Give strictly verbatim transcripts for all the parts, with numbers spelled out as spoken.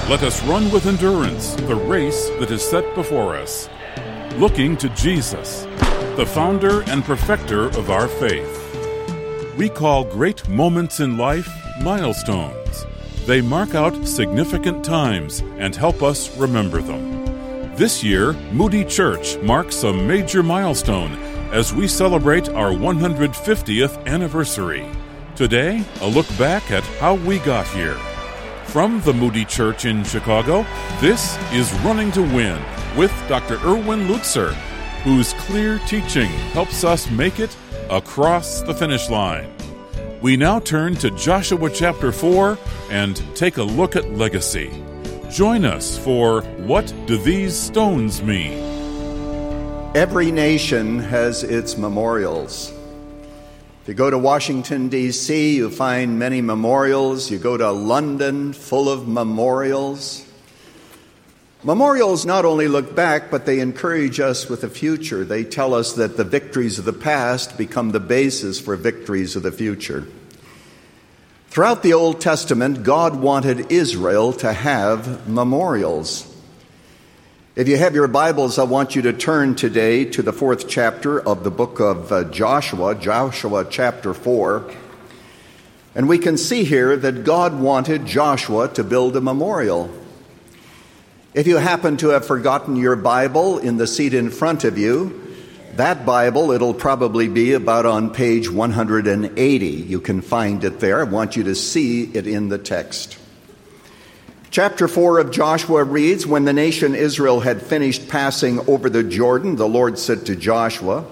Let us run with endurance the race that is set before us, looking to Jesus, the founder and perfecter of our faith. We call great moments in life milestones. They mark out significant times and help us remember them. This year, Moody Church marks a major milestone as we celebrate our one hundred fiftieth anniversary. Today, a look back at how we got here. From the Moody Church in Chicago, this is Running to Win with Doctor Erwin Lutzer, whose clear teaching helps us make it across the finish line. We now turn to Joshua chapter four and take a look at legacy. Join us for What Do These Stones Mean? Every nation has its memorials. If you go to Washington, D C, you find many memorials. You go to London, full of memorials. Memorials not only look back, but they encourage us with the future. They tell us that the victories of the past become the basis for victories of the future. Throughout the Old Testament, God wanted Israel to have memorials. If you have your Bibles, I want you to turn today to the fourth chapter of the book of uh, Joshua, Joshua chapter four. And we can see here that God wanted Joshua to build a memorial. If you happen to have forgotten your Bible in the seat in front of you, that Bible, it'll probably be about on page one hundred eighty. You can find it there. I want you to see it in the text. Chapter four of Joshua reads, "When the nation Israel had finished passing over the Jordan, the Lord said to Joshua,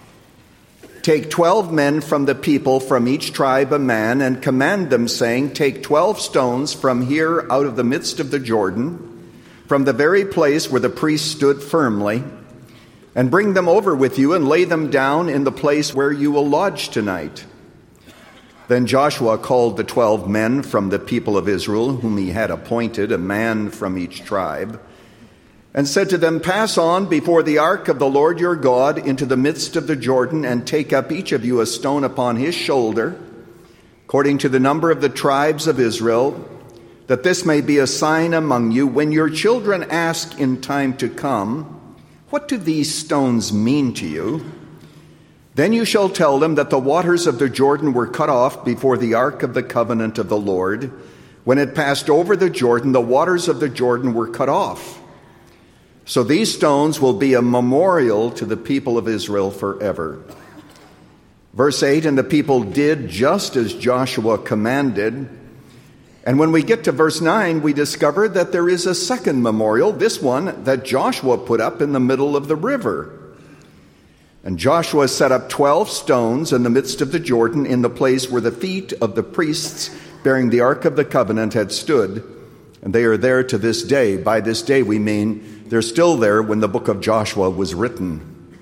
'Take twelve men from the people, from each tribe a man, and command them, saying, Take twelve stones from here out of the midst of the Jordan, from the very place where the priests stood firmly, and bring them over with you and lay them down in the place where you will lodge tonight.' Then Joshua called the twelve men from the people of Israel, whom he had appointed, a man from each tribe, and said to them, 'Pass on before the ark of the Lord your God into the midst of the Jordan, and take up each of you a stone upon his shoulder, according to the number of the tribes of Israel, that this may be a sign among you. When your children ask in time to come, What do these stones mean to you? Then you shall tell them that the waters of the Jordan were cut off before the ark of the covenant of the Lord. When it passed over the Jordan, the waters of the Jordan were cut off. So these stones will be a memorial to the people of Israel forever.' Verse eight, "And the people did just as Joshua commanded." And when we get to verse nine, we discover that there is a second memorial, this one that Joshua put up in the middle of the river. "And Joshua set up twelve stones in the midst of the Jordan, in the place where the feet of the priests bearing the Ark of the Covenant had stood. And they are there to this day." By this day, we mean they're still there when the book of Joshua was written.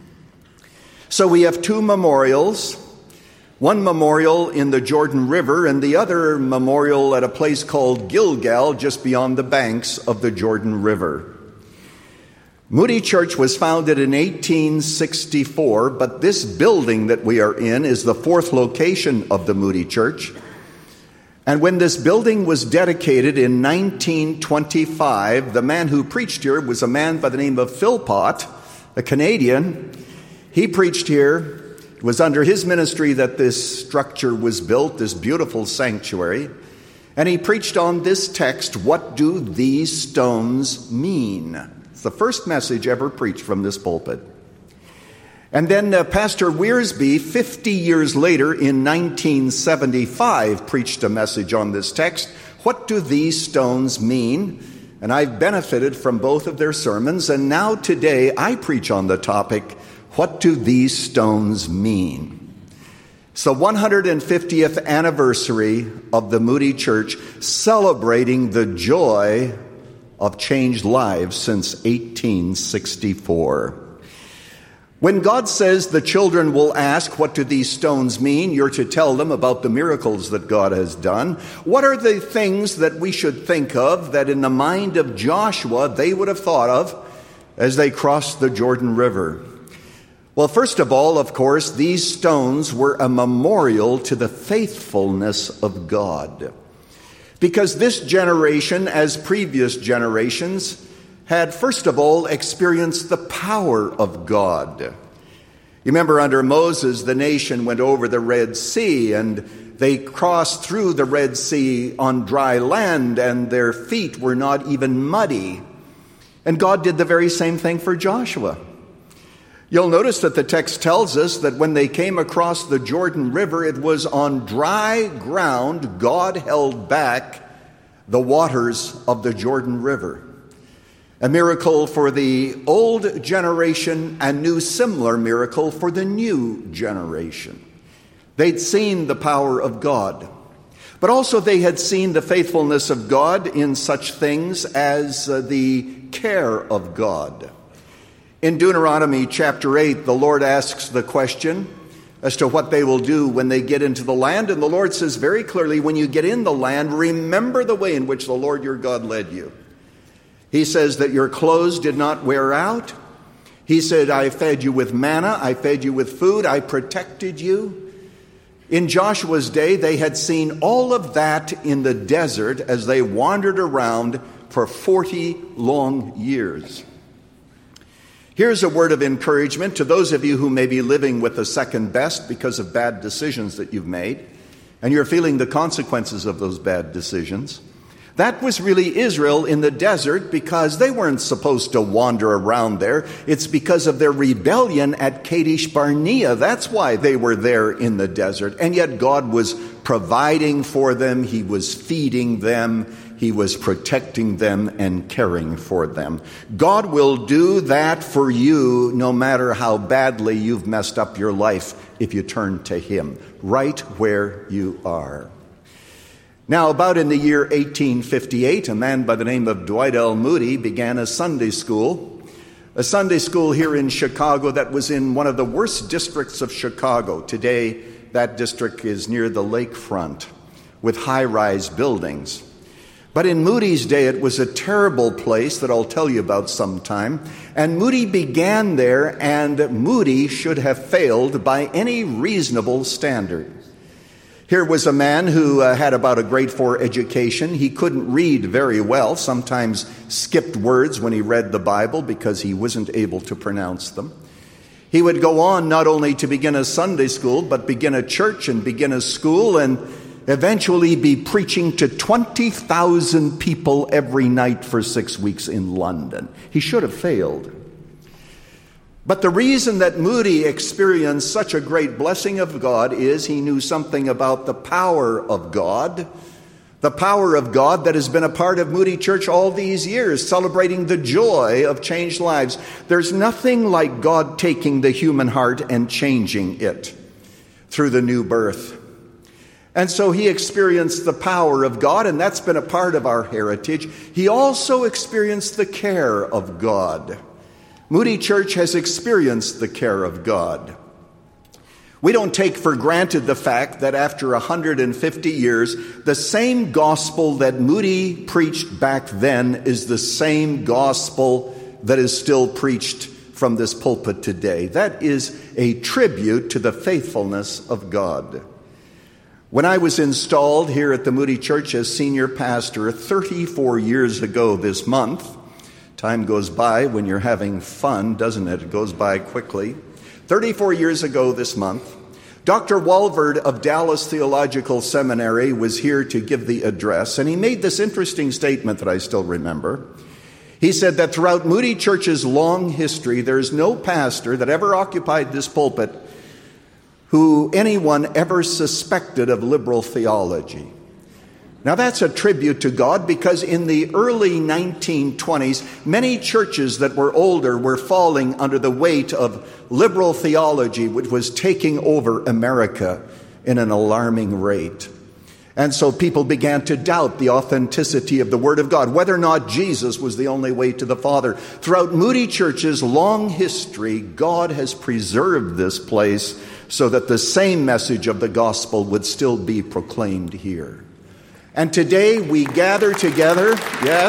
So we have two memorials, one memorial in the Jordan River and the other memorial at a place called Gilgal, just beyond the banks of the Jordan River. Moody Church was founded in eighteen sixty-four, but this building that we are in is the fourth location of the Moody Church. And when this building was dedicated in nineteen twenty-five, the man who preached here was a man by the name of Philpott, a Canadian. He preached here. It was under his ministry that this structure was built, this beautiful sanctuary. And he preached on this text, "What do these stones mean?" It's the first message ever preached from this pulpit. And then uh, Pastor Wiersbe, fifty years later in nineteen seventy-five, preached a message on this text, "What do these stones mean?" And I've benefited from both of their sermons. And now today I preach on the topic, "What do these stones mean?" It's the one hundred fiftieth anniversary of the Moody Church, celebrating the joy of changed lives since eighteen sixty-four. When God says the children will ask, "What do these stones mean?" you're to tell them about the miracles that God has done. What are the things that we should think of that in the mind of Joshua they would have thought of as they crossed the Jordan River? Well, first of all, of course, these stones were a memorial to the faithfulness of God. Because this generation, as previous generations, had first of all experienced the power of God. You remember under Moses, the nation went over the Red Sea, and they crossed through the Red Sea on dry land, and their feet were not even muddy. And God did the very same thing for Joshua. You'll notice that the text tells us that when they came across the Jordan River, it was on dry ground. God held back the waters of the Jordan River. A miracle for the old generation, a new similar miracle for the new generation. They'd seen the power of God, but also they had seen the faithfulness of God in such things as uh, the care of God. In Deuteronomy chapter eight, the Lord asks the question as to what they will do when they get into the land. And the Lord says very clearly, when you get in the land, remember the way in which the Lord your God led you. He says that your clothes did not wear out. He said, I fed you with manna. I fed you with food. I protected you. In Joshua's day, they had seen all of that in the desert as they wandered around for forty long years. Here's a word of encouragement to those of you who may be living with the second best because of bad decisions that you've made, and you're feeling the consequences of those bad decisions. That was really Israel in the desert because they weren't supposed to wander around there. It's because of their rebellion at Kadesh Barnea. That's why they were there in the desert. And yet God was providing for them. He was feeding them. He was protecting them and caring for them. God will do that for you no matter how badly you've messed up your life if you turn to Him, right where you are. Now, about in the year eighteen fifty-eight, a man by the name of Dwight L. Moody began a Sunday school, a Sunday school here in Chicago that was in one of the worst districts of Chicago. Today, that district is near the lakefront with high-rise buildings. But in Moody's day, it was a terrible place that I'll tell you about sometime. And Moody began there, and Moody should have failed by any reasonable standard. Here was a man who uh, had about a grade four education. He couldn't read very well, sometimes skipped words when he read the Bible because he wasn't able to pronounce them. He would go on not only to begin a Sunday school, but begin a church and begin a school and eventually be preaching to twenty thousand people every night for six weeks in London. He should have failed. But the reason that Moody experienced such a great blessing of God is he knew something about the power of God, the power of God that has been a part of Moody Church all these years, celebrating the joy of changed lives. There's nothing like God taking the human heart and changing it through the new birth. And so he experienced the power of God, and that's been a part of our heritage. He also experienced the care of God. Moody Church has experienced the care of God. We don't take for granted the fact that after one hundred fifty years, the same gospel that Moody preached back then is the same gospel that is still preached from this pulpit today. That is a tribute to the faithfulness of God. When I was installed here at the Moody Church as senior pastor thirty-four years ago this month, time goes by when you're having fun, doesn't it? It goes by quickly. thirty-four years ago this month, Doctor Walvard of Dallas Theological Seminary was here to give the address, and he made this interesting statement that I still remember. He said that throughout Moody Church's long history, there's no pastor that ever occupied this pulpit who anyone ever suspected of liberal theology. Now that's a tribute to God because in the early nineteen twenties, many churches that were older were falling under the weight of liberal theology, which was taking over America in an alarming rate. And so people began to doubt the authenticity of the Word of God, whether or not Jesus was the only way to the Father. Throughout Moody Church's long history, God has preserved this place so that the same message of the gospel would still be proclaimed here. And today we gather together, yes,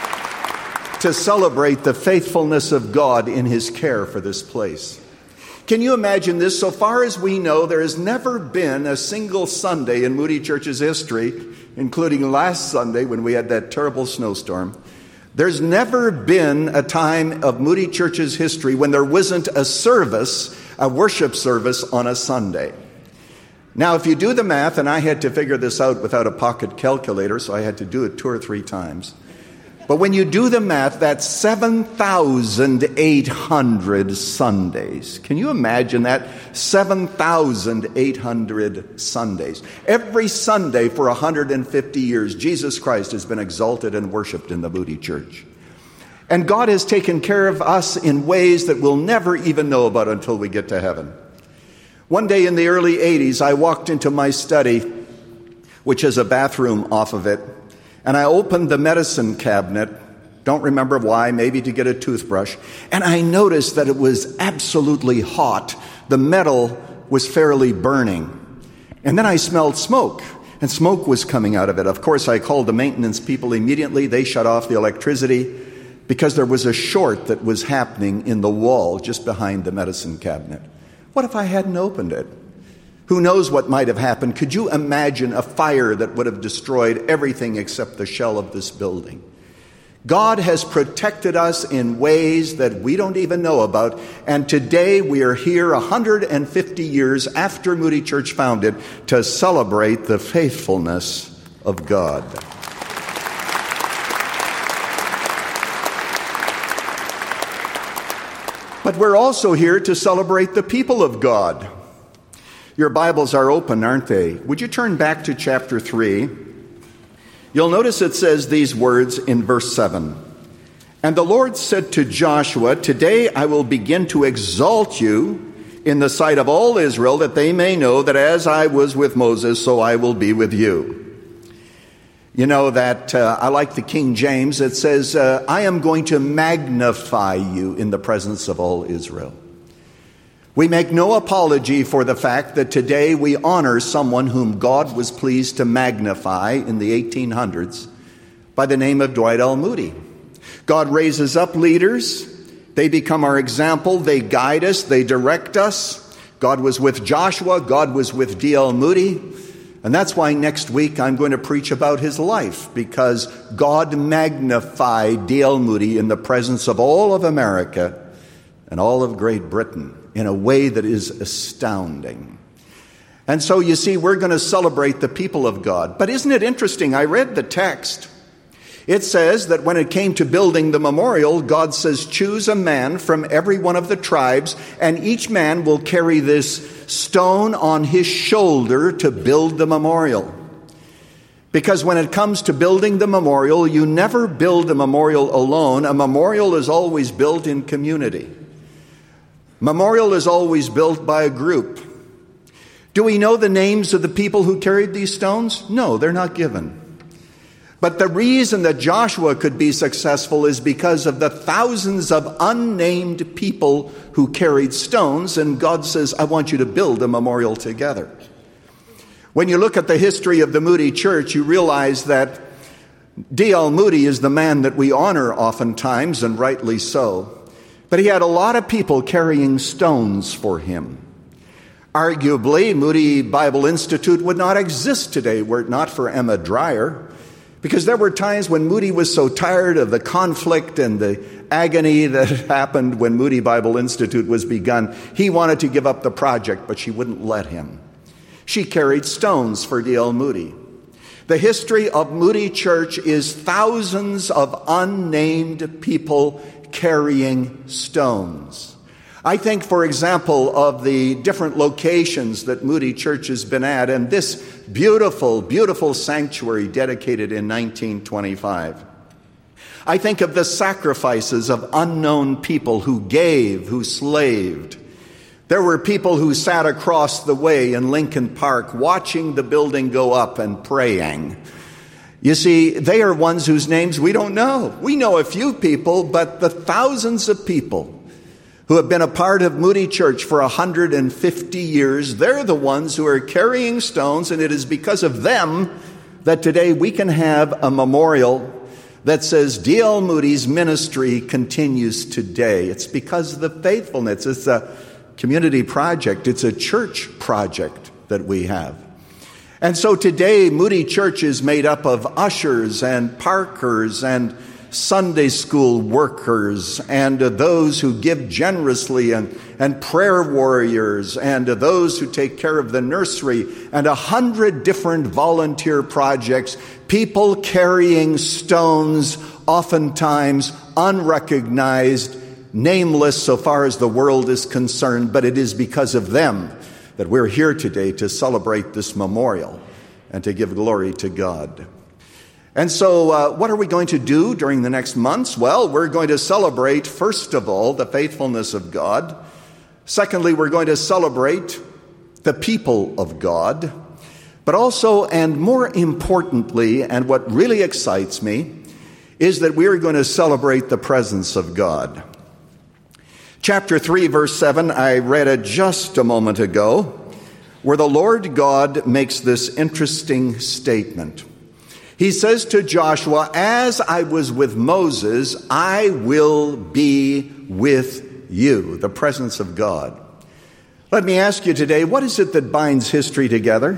to celebrate the faithfulness of God in His care for this place. Can you imagine this? So far as we know, there has never been a single Sunday in Moody Church's history, including last Sunday when we had that terrible snowstorm. There's never been a time of Moody Church's history when there wasn't a service, a worship service on a Sunday. Now, if you do the math, and I had to figure this out without a pocket calculator, so I had to do it two or three times. But when you do the math, that's seven thousand eight hundred Sundays. Can you imagine that? seven thousand eight hundred Sundays. Every Sunday for one hundred fifty years, Jesus Christ has been exalted and worshiped in the Moody Church. And God has taken care of us in ways that we'll never even know about until we get to heaven. One day in the early eighties, I walked into my study, which has a bathroom off of it, and I opened the medicine cabinet, don't remember why, maybe to get a toothbrush, and I noticed that it was absolutely hot. The metal was fairly burning. And then I smelled smoke, and smoke was coming out of it. Of course, I called the maintenance people immediately. They shut off the electricity because there was a short that was happening in the wall just behind the medicine cabinet. What if I hadn't opened it? Who knows what might have happened? Could you imagine a fire that would have destroyed everything except the shell of this building? God has protected us in ways that we don't even know about. And today we are here one hundred fifty years after Moody Church founded to celebrate the faithfulness of God. But we're also here to celebrate the people of God. Your Bibles are open, aren't they? Would you turn back to chapter three? You'll notice it says these words in verse seven. And the Lord said to Joshua, today I will begin to exalt you in the sight of all Israel, that they may know that as I was with Moses, so I will be with you. You know that uh, I like the King James. It says, uh, I am going to magnify you in the presence of all Israel. We make no apology for the fact that today we honor someone whom God was pleased to magnify in the eighteen hundreds by the name of Dwight L. Moody. God raises up leaders. They become our example. They guide us. They direct us. God was with Joshua. God was with D L. Moody. And that's why next week I'm going to preach about his life, because God magnified D L. Moody in the presence of all of America and all of Great Britain in a way that is astounding. And so you see, we're going to celebrate the people of God. But isn't it interesting? I read the text. It says that when it came to building the memorial, God says, choose a man from every one of the tribes, and each man will carry this stone on his shoulder to build the memorial. Because when it comes to building the memorial, you never build a memorial alone. A memorial is always built in community. Memorial is always built by a group. Do we know the names of the people who carried these stones? No, they're not given. But the reason that Joshua could be successful is because of the thousands of unnamed people who carried stones, and God says, I want you to build a memorial together. When you look at the history of the Moody Church, you realize that D L. Moody is the man that we honor oftentimes, and rightly so. But he had a lot of people carrying stones for him. Arguably, Moody Bible Institute would not exist today were it not for Emma Dreyer. Because there were times when Moody was so tired of the conflict and the agony that happened when Moody Bible Institute was begun, he wanted to give up the project, but she wouldn't let him. She carried stones for D L. Moody. The history of Moody Church is thousands of unnamed people carrying stones. I think, for example, of the different locations that Moody Church has been at, and this beautiful, beautiful sanctuary dedicated in nineteen twenty-five. I think of the sacrifices of unknown people who gave, who slaved. There were people who sat across the way in Lincoln Park watching the building go up and praying. You see, they are ones whose names we don't know. We know a few people, but the thousands of people who have been a part of Moody Church for one hundred fifty years, they're the ones who are carrying stones, and it is because of them that today we can have a memorial that says D L. Moody's ministry continues today. It's because of the faithfulness. It's a community project. It's a church project that we have. And so today, Moody Church is made up of ushers and parkers and Sunday school workers and uh, those who give generously and, and prayer warriors and uh, those who take care of the nursery and a hundred different volunteer projects, people carrying stones, oftentimes unrecognized, nameless so far as the world is concerned, but it is because of them that we're here today to celebrate this memorial and to give glory to God. And so uh, what are we going to do during the next months? Well, we're going to celebrate, first of all, the faithfulness of God. Secondly, we're going to celebrate the people of God. But also, and more importantly, and what really excites me, is that we're going to celebrate the presence of God. Chapter three, verse seven, I read it just a moment ago, where the Lord God makes this interesting statement. He says to Joshua, as I was with Moses, I will be with you, the presence of God. Let me ask you today, what is it that binds history together?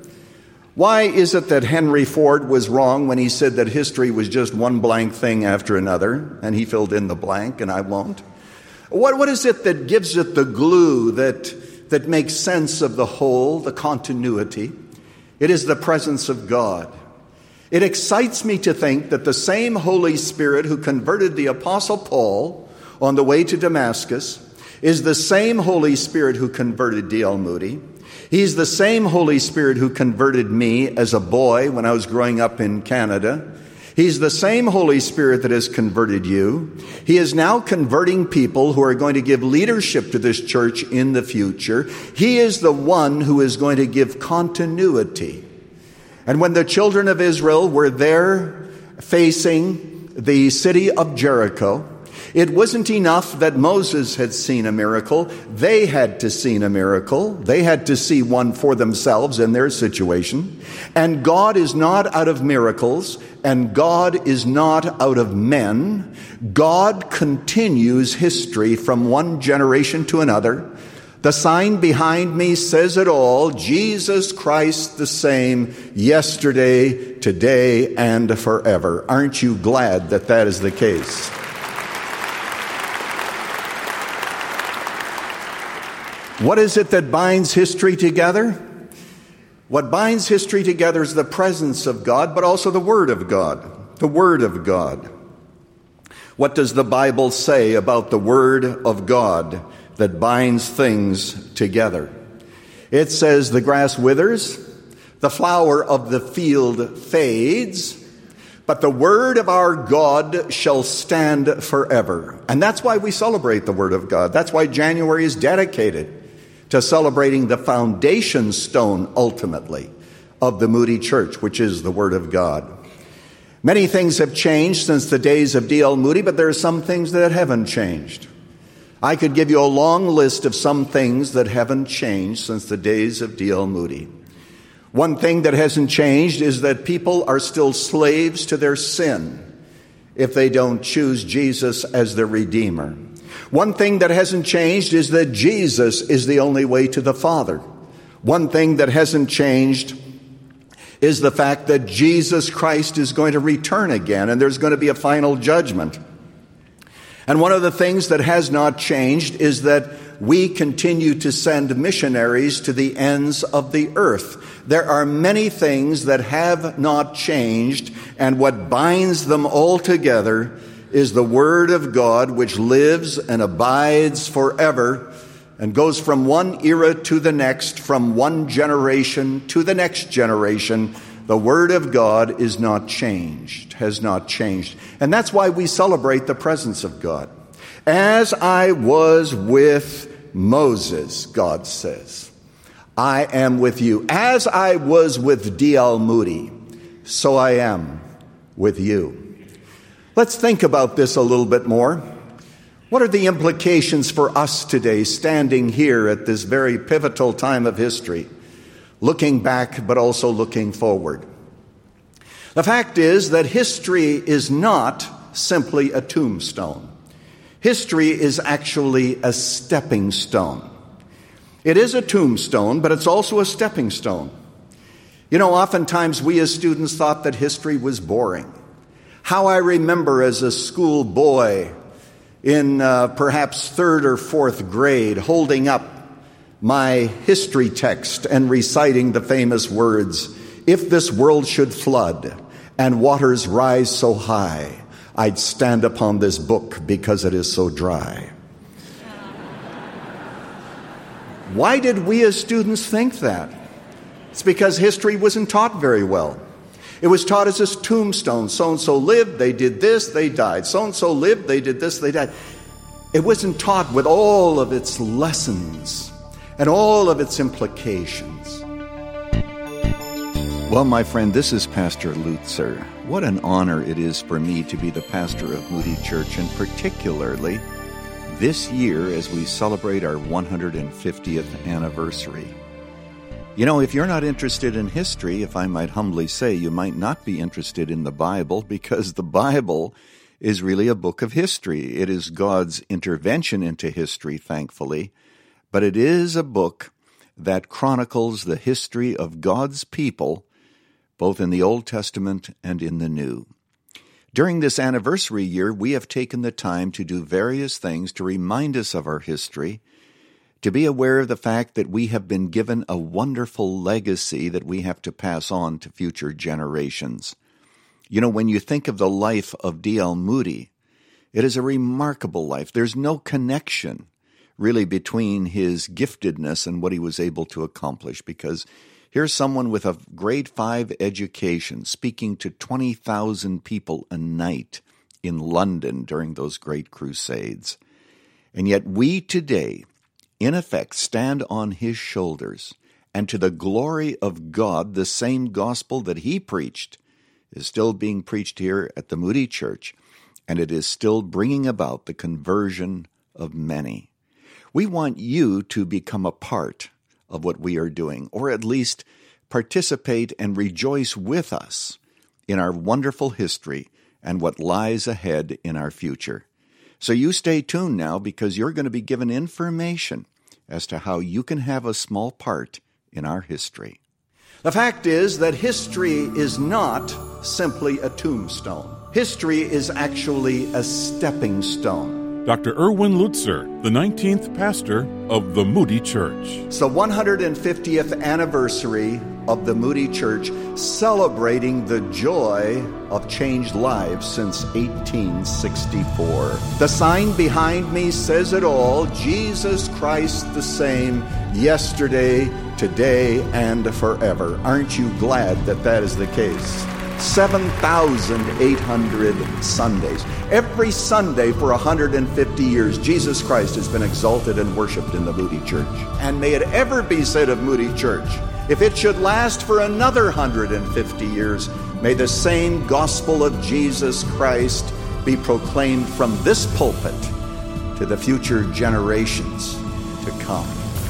Why is it that Henry Ford was wrong when he said that history was just one blank thing after another, and he filled in the blank, and I won't? What, what is it that gives it the glue that, that makes sense of the whole, the continuity? It is the presence of God. It excites me to think that the same Holy Spirit who converted the Apostle Paul on the way to Damascus is the same Holy Spirit who converted D L Moody. He's the same Holy Spirit who converted me as a boy when I was growing up in Canada. He's the same Holy Spirit that has converted you. He is now converting people who are going to give leadership to this church in the future. He is the one who is going to give continuity. And when the children of Israel were there facing the city of Jericho, it wasn't enough that Moses had seen a miracle. They had to see a miracle. They had to see one for themselves in their situation. And God is not out of miracles, and God is not out of men. God continues history from one generation to another. The sign behind me says it all. Jesus Christ the same yesterday, today, and forever. Aren't you glad that that is the case? What is it that binds history together? What binds history together is the presence of God, but also the Word of God. The Word of God. What does the Bible say about the Word of God that binds things together? It says the grass withers, the flower of the field fades, but the word of our God shall stand forever. And that's why we celebrate the Word of God. That's why January is dedicated to celebrating the foundation stone, ultimately, of the Moody Church, which is the Word of God. Many things have changed since the days of D L Moody, but there are some things that haven't changed. I could give you a long list of some things that haven't changed since the days of D L Moody. One thing that hasn't changed is that people are still slaves to their sin if they don't choose Jesus as their Redeemer. One thing that hasn't changed is that Jesus is the only way to the Father. One thing that hasn't changed is the fact that Jesus Christ is going to return again, and there's going to be a final judgment. And one of the things that has not changed is that we continue to send missionaries to the ends of the earth. There are many things that have not changed, and what binds them all together is the Word of God, which lives and abides forever and goes from one era to the next, from one generation to the next generation. The Word of God is not changed, has not changed. And that's why we celebrate the presence of God. As I was with Moses, God says, I am with you. As I was with D L Moody, so I am with you. Let's think about this a little bit more. What are the implications for us today, standing here at this very pivotal time of history, looking back but also looking forward? The fact is that history is not simply a tombstone. History is actually a stepping stone. It is a tombstone, but it's also a stepping stone. You know, oftentimes we as students thought that history was boring. How I remember as a school boy in uh, perhaps third or fourth grade holding up my history text and reciting the famous words, "If this world should flood and waters rise so high, I'd stand upon this book because it is so dry." Why did we as students think that? It's because history wasn't taught very well. It was taught as a tombstone. So-and-so lived, they did this, they died. So-and-so lived, they did this, they died. It wasn't taught with all of its lessons and all of its implications. Well, my friend, this is Pastor Lutzer. What an honor it is for me to be the pastor of Moody Church, and particularly this year as we celebrate our one hundred fiftieth anniversary. You know, if you're not interested in history, if I might humbly say, you might not be interested in the Bible, because the Bible is really a book of history. It is God's intervention into history, thankfully, but it is a book that chronicles the history of God's people, both in the Old Testament and in the New. During this anniversary year, we have taken the time to do various things to remind us of our history, to be aware of the fact that we have been given a wonderful legacy that we have to pass on to future generations. You know, when you think of the life of D L Moody, it is a remarkable life. There's no connection, really, between his giftedness and what he was able to accomplish, because here's someone with a grade five education speaking to twenty thousand people a night in London during those great crusades. And yet we today, in effect, stand on his shoulders, and to the glory of God, the same gospel that he preached is still being preached here at the Moody Church, and it is still bringing about the conversion of many. We want you to become a part of what we are doing, or at least participate and rejoice with us in our wonderful history and what lies ahead in our future. So you stay tuned now, because you're going to be given information as to how you can have a small part in our history. The fact is that history is not simply a tombstone. History is actually a stepping stone. Doctor Erwin Lutzer, the nineteenth pastor of the Moody Church. It's the one hundred fiftieth anniversary of the Moody Church, celebrating the joy of changed lives since eighteen sixty-four. The sign behind me says it all: Jesus Christ the same, yesterday, today, and forever. Aren't you glad that that is the case? seven thousand eight hundred Sundays. Every Sunday for one hundred fifty years, Jesus Christ has been exalted and worshiped in the Moody Church. And may it ever be said of Moody Church, if it should last for another one hundred fifty years, may the same gospel of Jesus Christ be proclaimed from this pulpit to the future generations to come.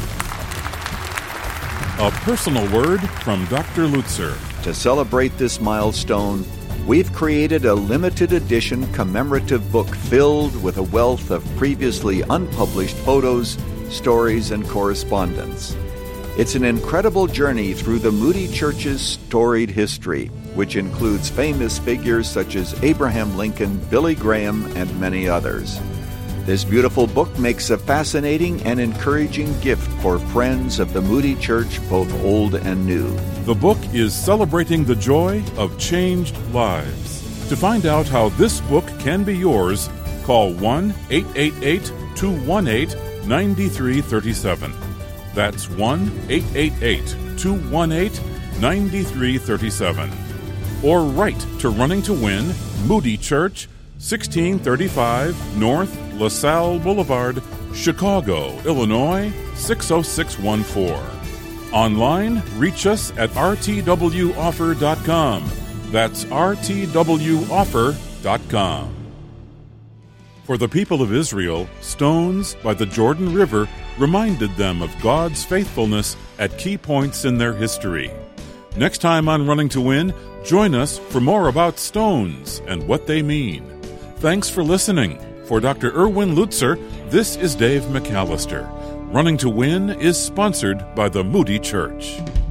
A personal word from Doctor Lutzer. To celebrate this milestone, we've created a limited edition commemorative book filled with a wealth of previously unpublished photos, stories, and correspondence. It's an incredible journey through the Moody Church's storied history, which includes famous figures such as Abraham Lincoln, Billy Graham, and many others. This beautiful book makes a fascinating and encouraging gift for friends of the Moody Church, both old and new. The book is Celebrating the Joy of Changed Lives. To find out how this book can be yours, call one eight eight eight, two one eight, nine three three seven. That's one eight eight eight, two one eight, nine three three seven. Or write to Running to Win, Moody Church, sixteen thirty-five North LaSalle Boulevard, Chicago, Illinois, six oh six one four. Online, reach us at r t w offer dot com. That's r t w offer dot com. For the people of Israel, stones by the Jordan River reminded them of God's faithfulness at key points in their history. Next time on Running to Win, join us for more about stones and what they mean. Thanks for listening. For Doctor Erwin Lutzer, this is Dave McAllister. Running to Win is sponsored by the Moody Church.